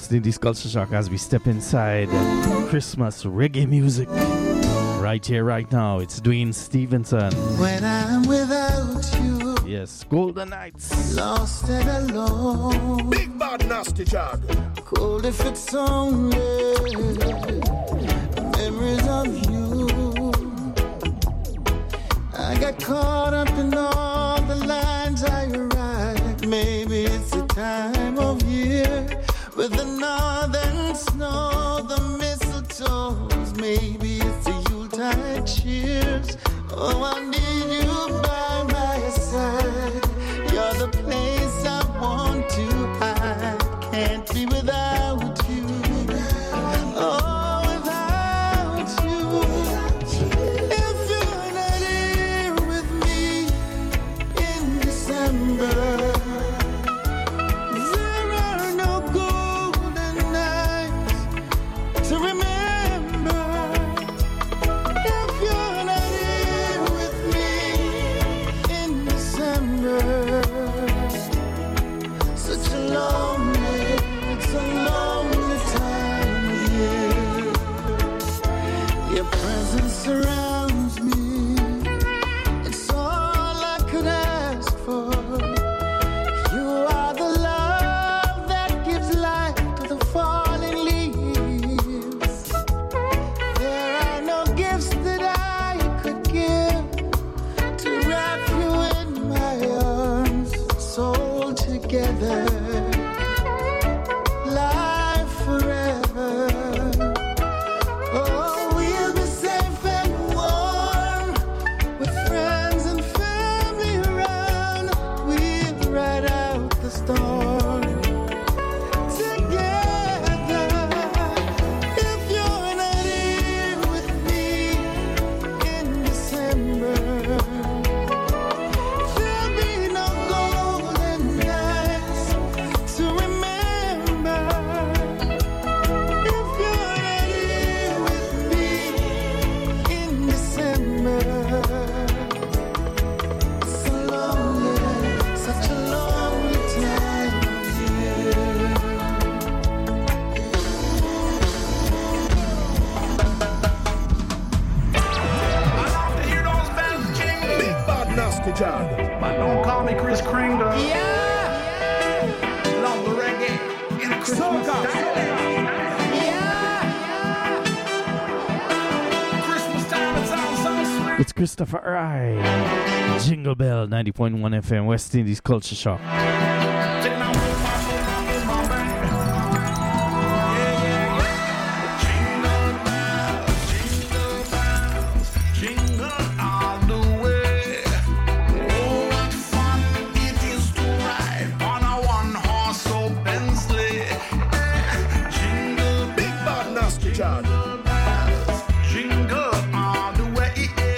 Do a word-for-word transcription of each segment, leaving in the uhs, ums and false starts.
West Indies Culture Shock as we step inside Christmas reggae music. Right here, right now, it's Dwayne Stevenson. When I'm without you, yes, Golden Nights. Lost and alone. Big bad nasty jog. Cold if it's only memories of you. I got caught up in all the lines I write. Maybe it's the time of year with the northern snow, the mistletoes. Maybe it's the Yuletide cheers. Oh, I need you by my side. You're the place I want to hide. Can't be without you. Oh. Surrounds me, it's all I could ask for. You are the love that gives life to the falling leaves. There are no gifts that I could give to wrap you in my arms, soul together, life forever. Oh, but don't call me Chris Kringle. Yeah, yeah. Love the reggae in a Christmas style. Yeah, yeah. Christmas time, it sounds so sweet. It's Christopher I. Jingle Bell, ninety point one F M, West Indies Culture Shock.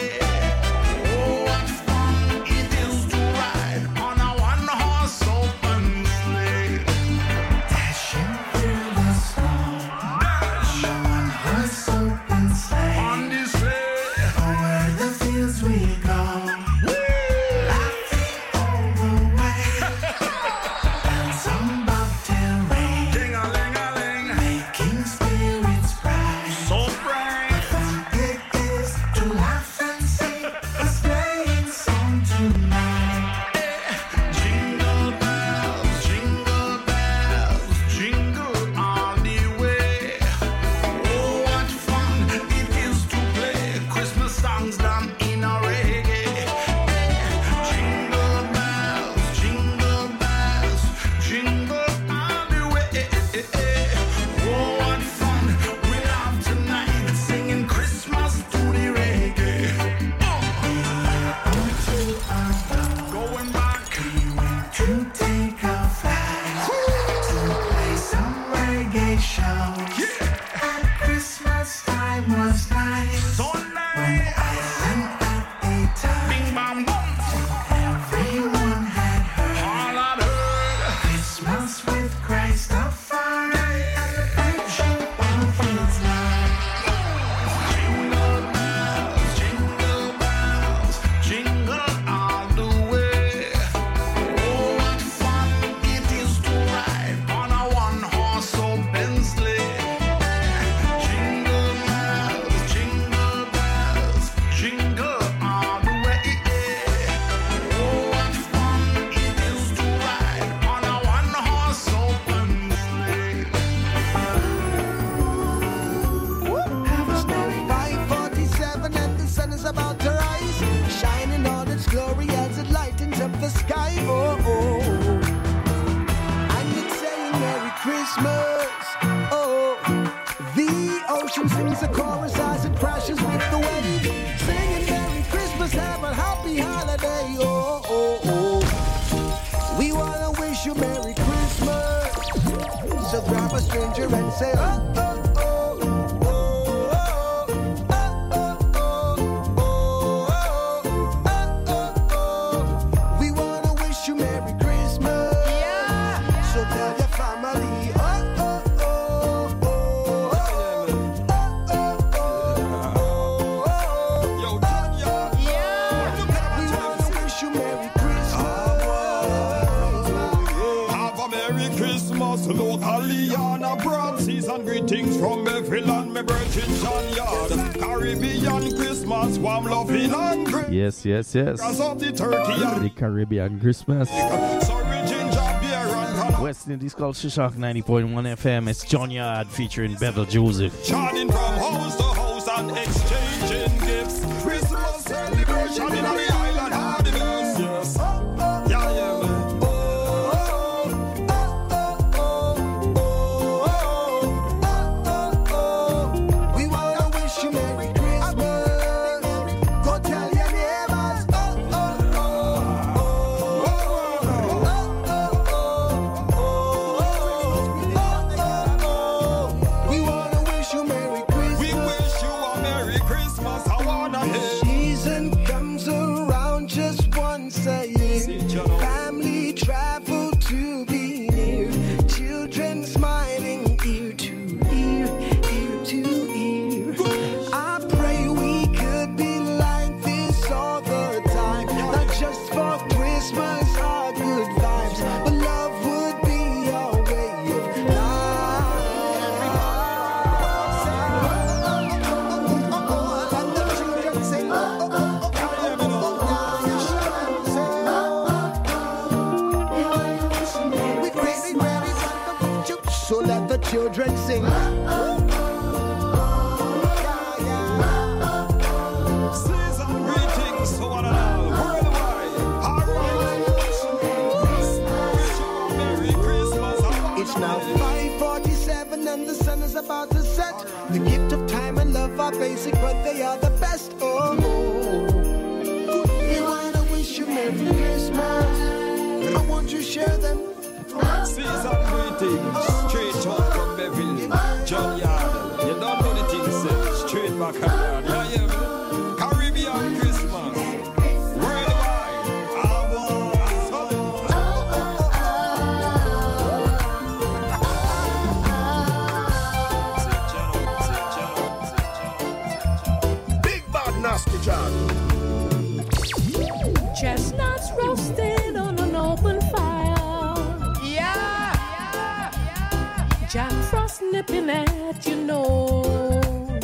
Oh, what fun it is to ride on a one-horse open Christmas. Oh, the ocean sings a chorus as it crashes with the wave, singing Merry Christmas, have a happy holiday. Oh, oh, oh. We wanna wish you Merry Christmas. So grab a stranger and say, oh, oh. Greetings from every land, my virgin John Yard. Caribbean Christmas, warm loving and great. Yes, yes, yes. Of the turkey and the Caribbean Christmas. Sorry, ginger beer and West Indies Culture Shock ninety point one F M. It's John Yard featuring Bethel Joseph. Chanting from house to house and exchanging gifts. Christmas celebration in the island of the best. Yes. Yeah, yeah, man. Children sing. Season greetings to one another worldwide. Merry Christmas. It's now five forty-seven and the sun is about to set. The gift of time and love are basic, but they are the best. Oh, we wanna wish you Merry Christmas. I want you to share them. Season greetings, straight up from Beverly, John Yard. You don't know the thing said, straight back around. Yeah, yeah, man. Caribbean Christmas, worldwide. Big bad nasty John. Chestnuts roasted on an open fire. Jack Frost nipping at your nose.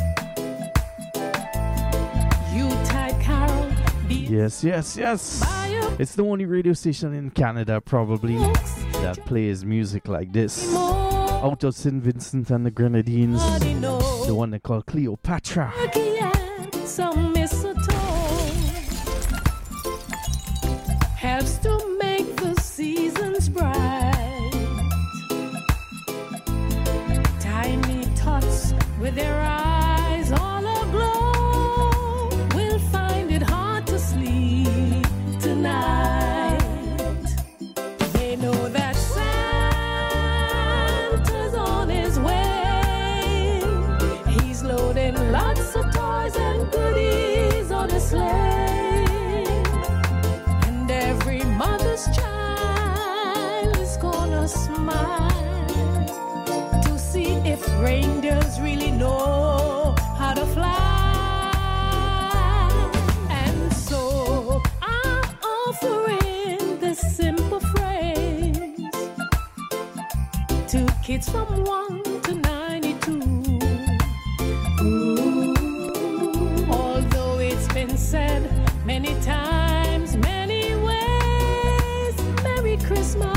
Yuletide Carol. Yes, yes, yes. It's the only radio station in Canada, probably, that plays music like this. Out of Saint Vincent and the Grenadines. The one they call Cleopatra. Some mistletoe helps to make the seasons bright. With their eyes all aglow, we'll find it hard to sleep tonight. They know that Santa's on his way. He's loading lots of toys and goodies on a sleigh. And every mother's child is gonna smile if reindeers really know how to fly. And so I'm offering this simple phrase to kids from one to ninety-two. Ooh. Although it's been said many times, many ways, Merry Christmas.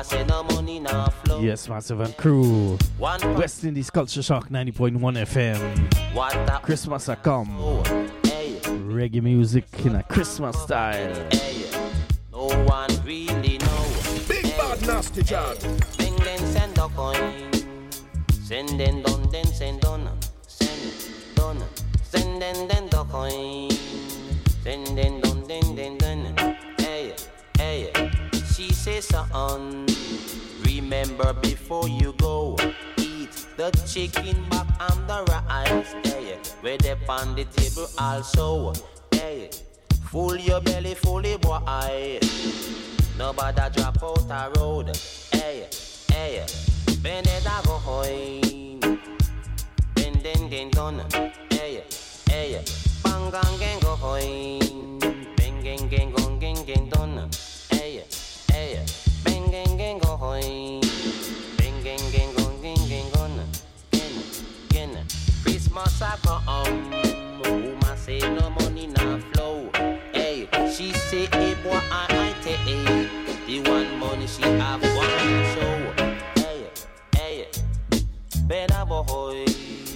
must say no money now flow. Yes, Massive and Crew. One West Indies Culture Shock ninety point one F M. What a Christmas a come. Hey, Reggae music in a Christmas style. hey, no one really know. Big bad nasty John. Bing then send a coin. Send then done then send done. Send done. Send then then the coin. Send then done then then done. Hey, hey. She says son, remember before you go, eat the chicken back and the rice. Hey, where they on the table also. Hey, full your belly, fully boy. Nobody drop out the road. Hey, hey, bend it a go hoy. Bend then then done. Hey, hey, bang gang gang go hoy. Bang gang gang gang gang gang done. Hey, hey, bang gang gang go hoy. Bang gang gang gang gang gang gone. Gen, gen, Christmas a come. Who must say no money now flow? Hey, she say hey boy I I take hey. The one money she have one show. Hey, hey, better boy.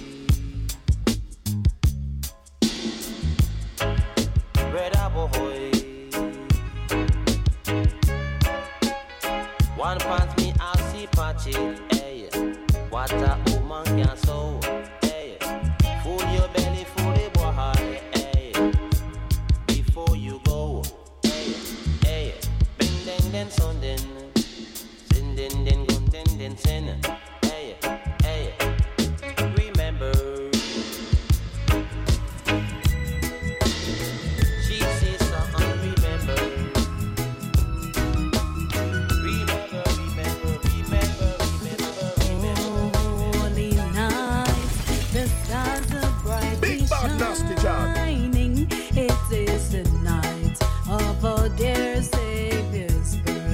Better boy. One pants me I see patchy. Hey, what a woman can sew. Hey, full your belly, full the boy. Hey, before you go. Hey, hey, bend then then son then, send then then gun then then send. Hey, hey, remember. She says something, remember. Remember, remember, remember, remember, remember. Holy night, the stars are brightly Big bad nasty John. shining. It is the night of our dear Savior's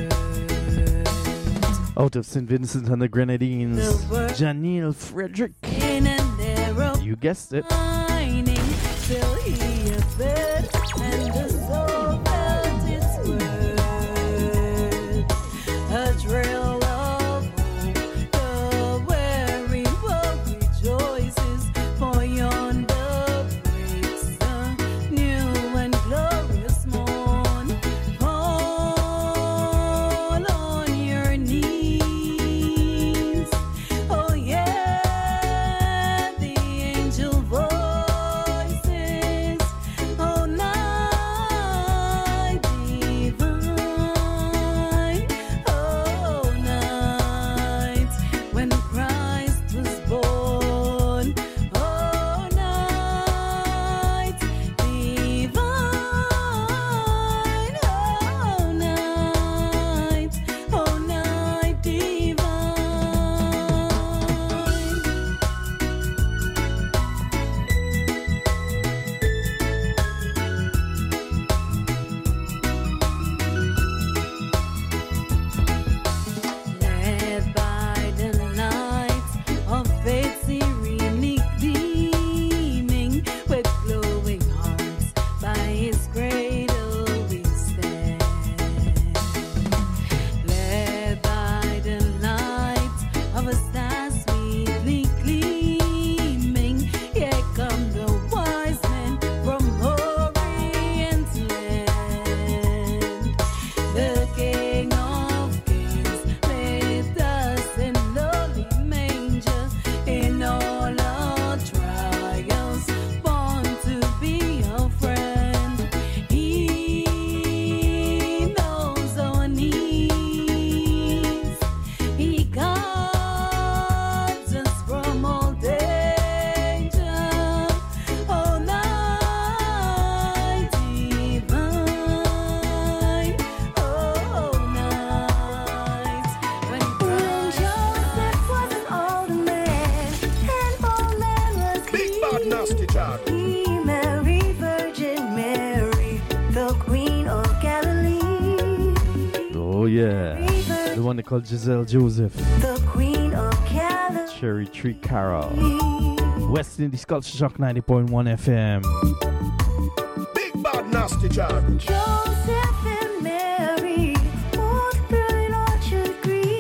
birth. Out of Saint Vincent and the Grenadines, Janelle Frederick. In an arrow You guessed it. shining, till he appeared, and the soul felt its worth. A thrill of hope, the weary world rejoices, for yonder breaks the new and glorious morn. Fall on your knees. Oh yeah, the angel voices. Oh night divine. Oh night when Christ was born. Oh night divine. Oh night. Oh night divine. Led by the light of faith serenely gleaming, with glowing hearts by his cradle we stand. Led by the light of a star sweetly gleaming, here come the wise men from Orient's land. The King of Kings made us in lowly manger, in all our trials, born to be our friend. He knows our needs. He guards us from all danger. Oh night divine. Oh night when Joseph was an older man, and old man was Big bad nasty John. he, Mary, Virgin Mary, the Queen of Galilee. Oh yeah. The one they called Giselle Joseph. The Queen of Galilee. Cherry Tree Carol. West Indies Culture Shock ninety point one F M. Big bad nasty John. Joseph and Mary walked through an orchard green.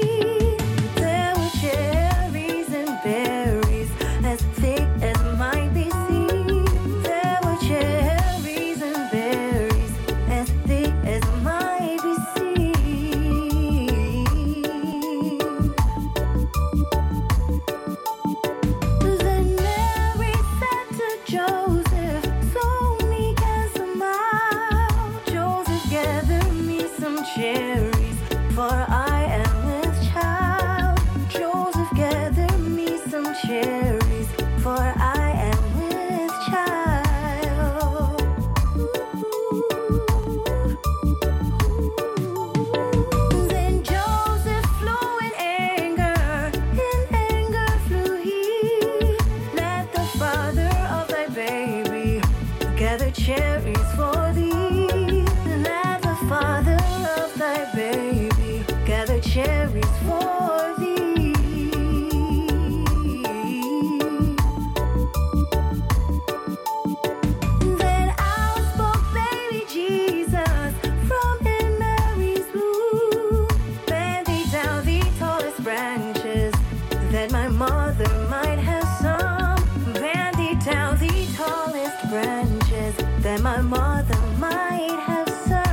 mother might have some. Bandy down the tallest branches, then my mother might have some.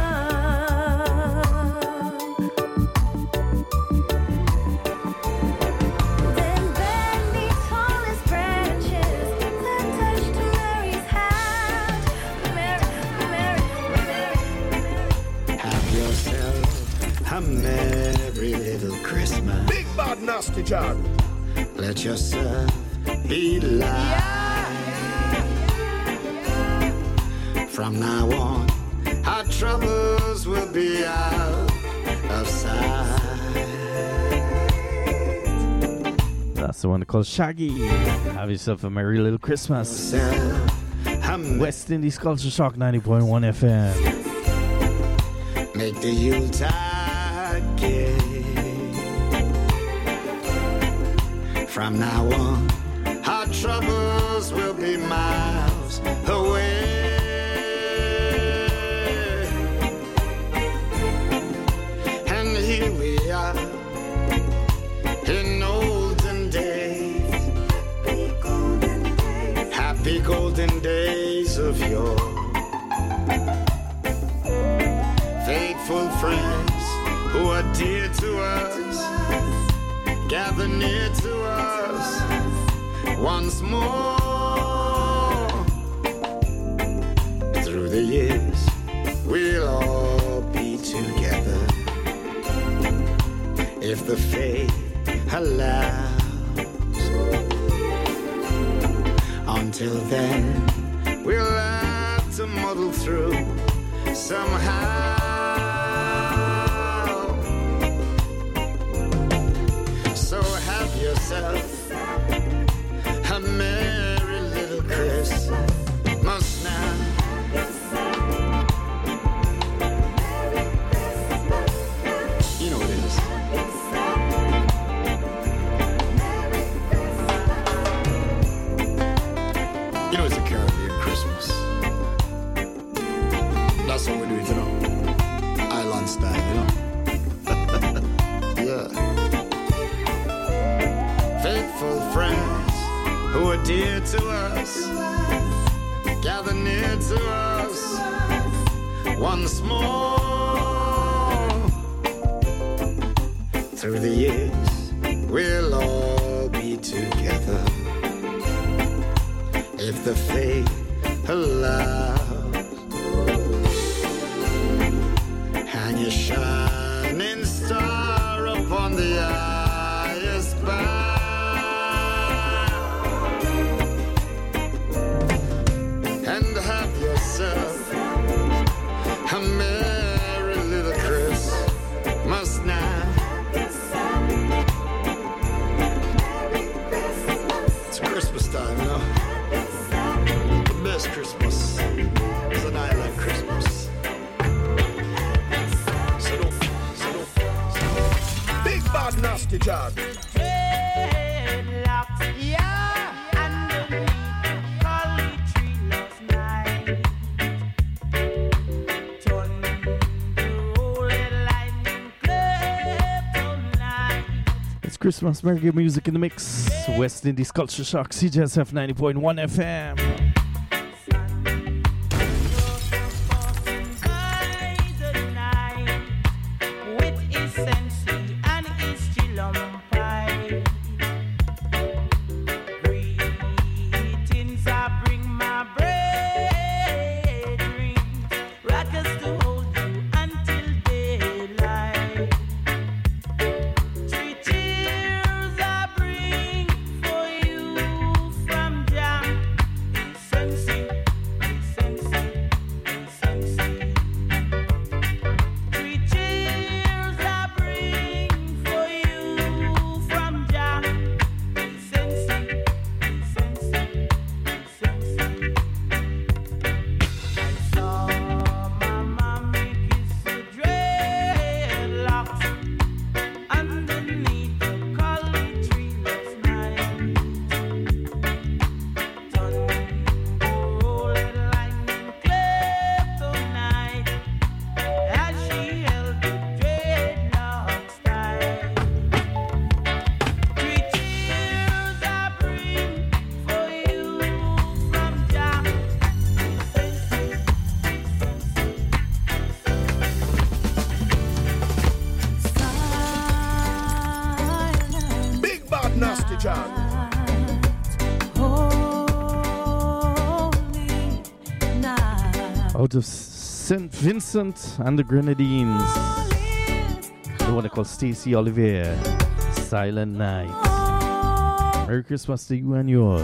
Then bend the tallest branches that touched Mary's hat. Mary, Mary, Mary. Have yourself a merry little Christmas. Big bad nasty John. Let yourself be light. From now on, our troubles will be out of sight. That's the one called Shaggy. Have yourself a merry little Christmas. Yourself a merry West Indies Culture Shock ninety point one F M. Make the Yuletide gay. From now on, our troubles will be miles away. And here we are in olden days, happy golden days of yore. Faithful friends who are dear to us, gather near to us once more. Through the years, we'll all be together, if the fate allows. Until then, we'll have to muddle through somehow. So have yourself a merry little Christmas now. You know what it is. You know it's a Caribbean Christmas. That's what we do, you know. Island style, you know. Yeah. Faithful friends who are dear to us, gather near to us once more. Through the years, we'll all be together, if the fate allows. Hang your shining star upon the highest bough, and have yourself a merry little Christmas now. It's Christmas time, you know. The best Christmas is an island Christmas. So don't, so don't, so don't. Big bad nasty John. Dreadlocks, yeah, underneath the holly tree last night. Thunder, holy lightning, kryptonite. It's Christmas reggae music in the mix. West Indies Culture Shock, C J S F ninety point one F M. So Nasty John. Out of Saint Vincent and the Grenadines, the one called Stacey Olivier, Silent Night. Merry Christmas to you and yours.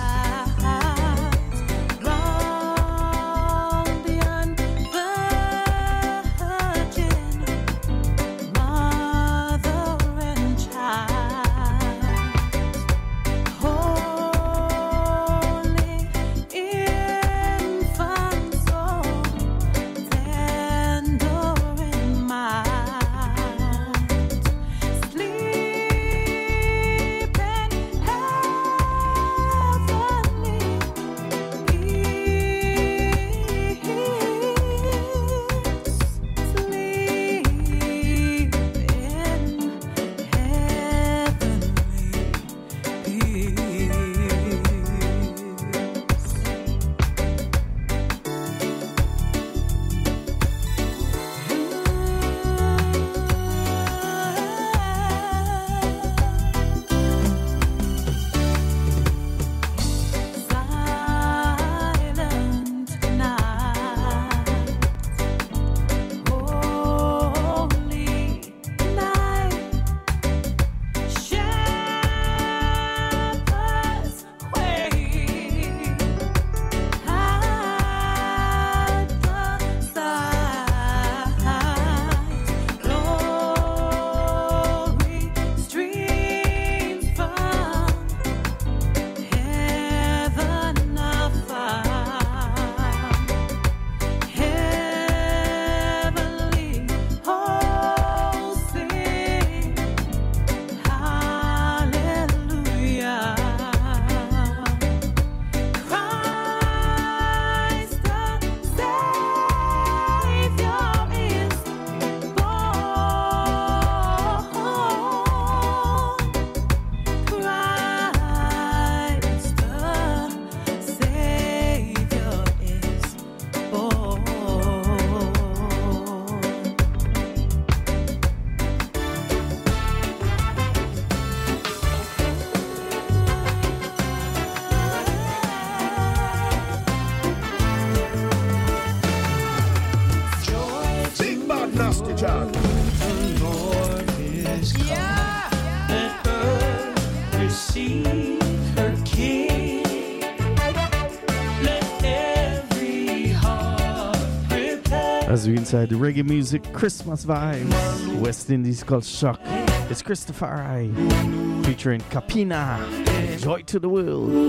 As we inside the reggae music, Christmas vibes, West Indies called Shock. It's Christopher I, featuring Capina, Joy to the World.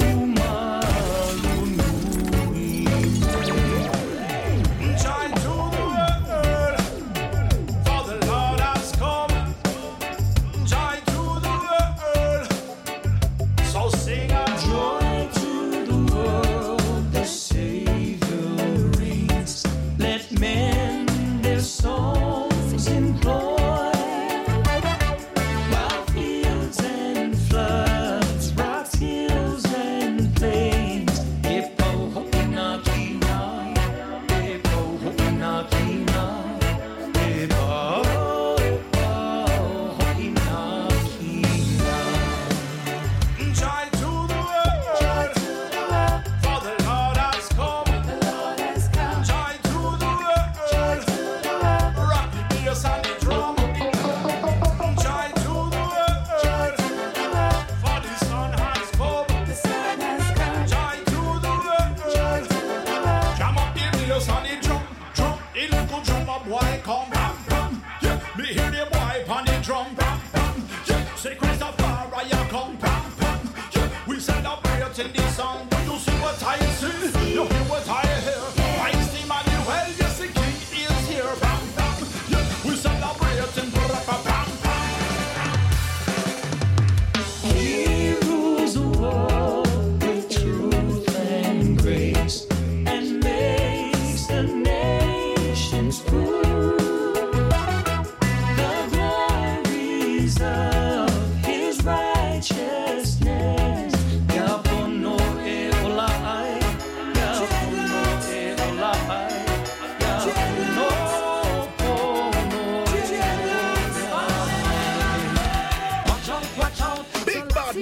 While fields and floods, rocks, hills and plains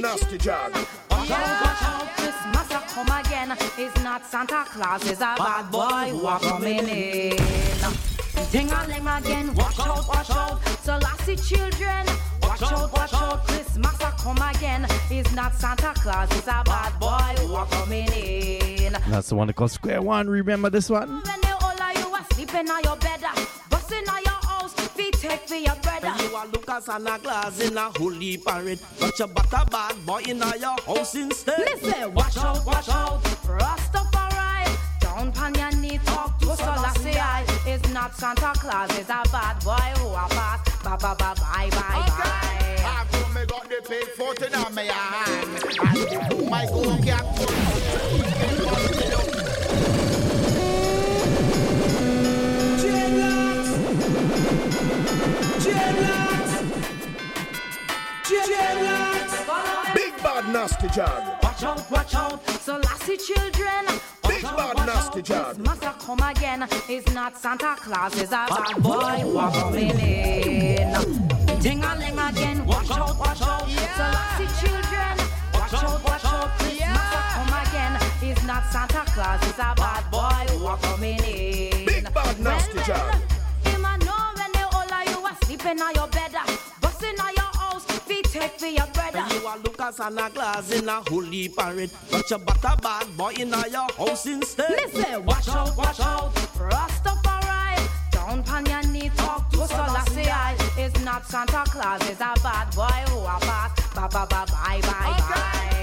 nasty job. Watch out, watch out, Christmas a come again. It's not Santa Claus, it's a bad boy who are coming in. Ding-a-ling again, watch out, watch out. So lassie children, watch out, watch out. Christmas a come again. It's not Santa Claus, it's a bad boy who are coming in. That's the one called Square One. Remember this one? When the whole of you are sleeping on your bed, busting on your house, feet take for your bread. And you are look as Santa Claus in a holy parade, but you but a bad boy in your house instead. Listen, watch out, watch out, Rastafari. Down pan your knee, talk to Selassie I. It's not Santa Claus, it's a bad boy who a pass. Bye bye bye bye bye bye. After me got the big foot in my hand, and my go get big bad nasty job. Watch out, watch out, so lassie children. Big bad nasty job. Must have come again. It's not Santa Claus, it's a bad boy who are coming in. Ding-a-ling again, watch out, watch out. So lassie children, watch out, watch out. Must have come again. It's not Santa Claus, it's a bad boy who are coming in. Big bad nasty well, job. Well, him a know when the whole of you are sleeping on your bed, busting on your house, feet take for your bread. And you are look as Santa Claus in a holy parade, but you but a bad boy in your house instead. Listen, watch out, watch out, Rastafari. Down pan your knee, talk to Selassie I. It's not Santa Claus, it's a bad boy who a pass. Bye bye bye bye bye bye.